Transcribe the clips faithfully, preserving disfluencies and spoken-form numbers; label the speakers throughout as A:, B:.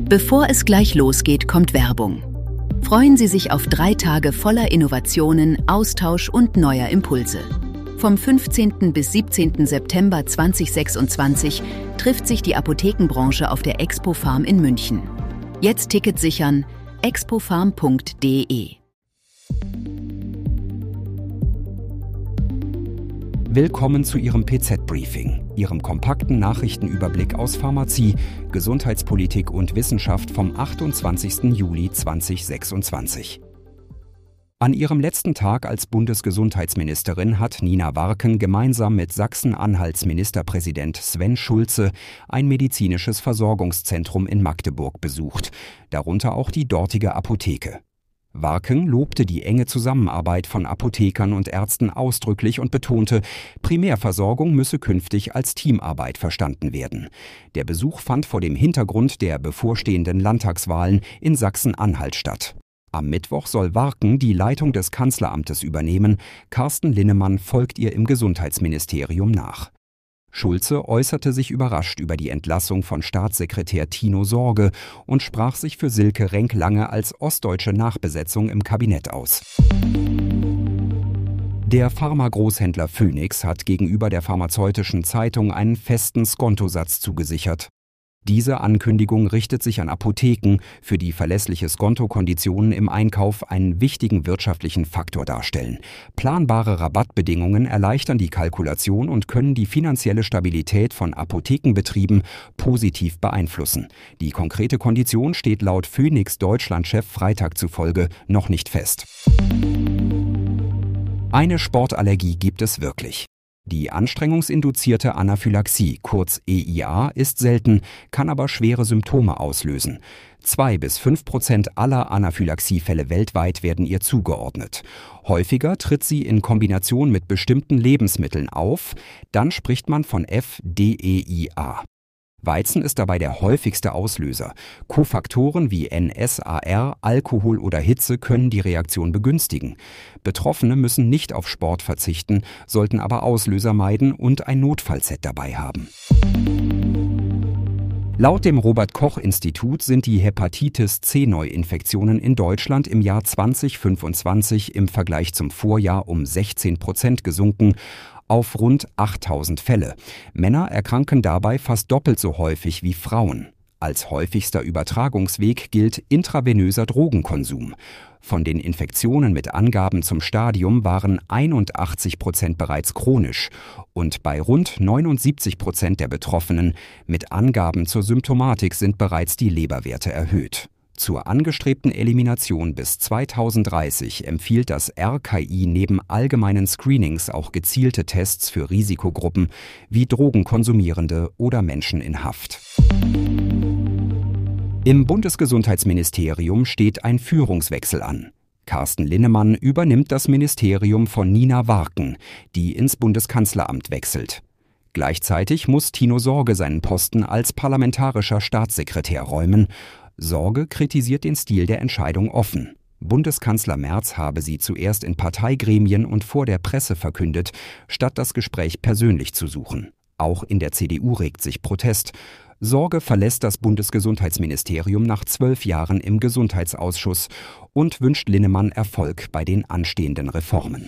A: Bevor es gleich losgeht, kommt Werbung. Freuen Sie sich auf drei Tage voller Innovationen, Austausch und neuer Impulse. Vom fünfzehnten bis siebzehnten September zweitausendsechsundzwanzig trifft sich die Apothekenbranche auf der Expo-Farm in München. Jetzt Ticket sichern: expofarm punkt de.
B: Willkommen zu Ihrem P Z-Briefing, Ihrem kompakten Nachrichtenüberblick aus Pharmazie, Gesundheitspolitik und Wissenschaft vom achtundzwanzigsten Juli zweitausendsechsundzwanzig. An ihrem letzten Tag als Bundesgesundheitsministerin hat Nina Warken gemeinsam mit Sachsen-Anhalts Ministerpräsident Sven Schulze ein medizinisches Versorgungszentrum in Magdeburg besucht, darunter auch die dortige Apotheke. Warken lobte die enge Zusammenarbeit von Apothekern und Ärzten ausdrücklich und betonte, Primärversorgung müsse künftig als Teamarbeit verstanden werden. Der Besuch fand vor dem Hintergrund der bevorstehenden Landtagswahlen in Sachsen-Anhalt statt. Am Mittwoch soll Warken die Leitung des Kanzleramtes übernehmen. Carsten Linnemann folgt ihr im Gesundheitsministerium nach. Schulze äußerte sich überrascht über die Entlassung von Staatssekretär Tino Sorge und sprach sich für Silke Renk-Lange als ostdeutsche Nachbesetzung im Kabinett aus. Der Pharmagroßhändler Phoenix hat gegenüber der Pharmazeutischen Zeitung einen festen Skontosatz zugesichert. Diese Ankündigung richtet sich an Apotheken, für die verlässliche Skontokonditionen im Einkauf einen wichtigen wirtschaftlichen Faktor darstellen. Planbare Rabattbedingungen erleichtern die Kalkulation und können die finanzielle Stabilität von Apothekenbetrieben positiv beeinflussen. Die konkrete Kondition steht laut Phoenix Deutschland-Chef Freitag zufolge noch nicht fest. Eine Sportallergie gibt es wirklich. Die anstrengungsinduzierte Anaphylaxie, kurz E I A, ist selten, kann aber schwere Symptome auslösen. Zwei bis fünf Prozent aller Anaphylaxiefälle weltweit werden ihr zugeordnet. Häufiger tritt sie in Kombination mit bestimmten Lebensmitteln auf, dann spricht man von F D E I A. Weizen ist dabei der häufigste Auslöser. Kofaktoren wie N S A R, Alkohol oder Hitze können die Reaktion begünstigen. Betroffene müssen nicht auf Sport verzichten, sollten aber Auslöser meiden und ein Notfallset dabei haben. Laut dem Robert-Koch-Institut sind die Hepatitis-C-Neuinfektionen in Deutschland im Jahr zweitausendfünfundzwanzig im Vergleich zum Vorjahr um sechzehn Prozent gesunken, auf rund achttausend Fälle. Männer erkranken dabei fast doppelt so häufig wie Frauen. Als häufigster Übertragungsweg gilt intravenöser Drogenkonsum. Von den Infektionen mit Angaben zum Stadium waren einundachtzig Prozent bereits chronisch und bei rund neunundsiebzig Prozent der Betroffenen mit Angaben zur Symptomatik sind bereits die Leberwerte erhöht. Zur angestrebten Elimination bis zweitausenddreißig empfiehlt das R K I neben allgemeinen Screenings auch gezielte Tests für Risikogruppen wie Drogenkonsumierende oder Menschen in Haft. Im Bundesgesundheitsministerium steht ein Führungswechsel an. Carsten Linnemann übernimmt das Ministerium von Nina Warken, die ins Bundeskanzleramt wechselt. Gleichzeitig muss Tino Sorge seinen Posten als parlamentarischer Staatssekretär räumen. Sorge kritisiert den Stil der Entscheidung offen. Bundeskanzler Merz habe sie zuerst in Parteigremien und vor der Presse verkündet, statt das Gespräch persönlich zu suchen. Auch in der C D U regt sich Protest. Sorge verlässt das Bundesgesundheitsministerium nach zwölf Jahren im Gesundheitsausschuss und wünscht Linnemann Erfolg bei den anstehenden Reformen.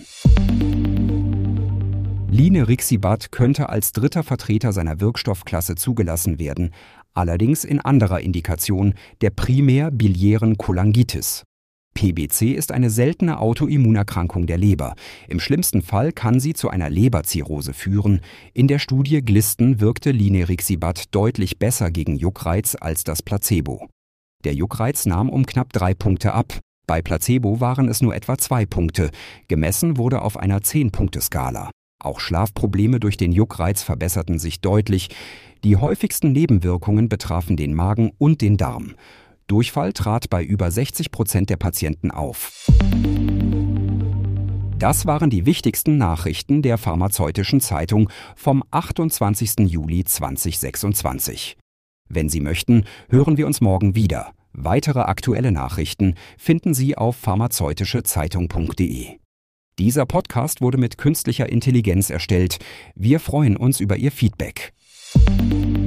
B: Line-Rixibat könnte als dritter Vertreter seiner Wirkstoffklasse zugelassen werden, allerdings in anderer Indikation, der primär-biliären Cholangitis. P B C ist eine seltene Autoimmunerkrankung der Leber. Im schlimmsten Fall kann sie zu einer Leberzirrhose führen. In der Studie Glisten wirkte Line-Rixibat deutlich besser gegen Juckreiz als das Placebo. Der Juckreiz nahm um knapp drei Punkte ab. Bei Placebo waren es nur etwa zwei Punkte. Gemessen wurde auf einer zehn-Punkte-Skala. Auch Schlafprobleme durch den Juckreiz verbesserten sich deutlich. Die häufigsten Nebenwirkungen betrafen den Magen und den Darm. Durchfall trat bei über sechzig Prozent der Patienten auf. Das waren die wichtigsten Nachrichten der Pharmazeutischen Zeitung vom achtundzwanzigsten Juli zweitausendsechsundzwanzig. Wenn Sie möchten, hören wir uns morgen wieder. Weitere aktuelle Nachrichten finden Sie auf pharmazeutische zeitung punkt de. Dieser Podcast wurde mit künstlicher Intelligenz erstellt. Wir freuen uns über Ihr Feedback.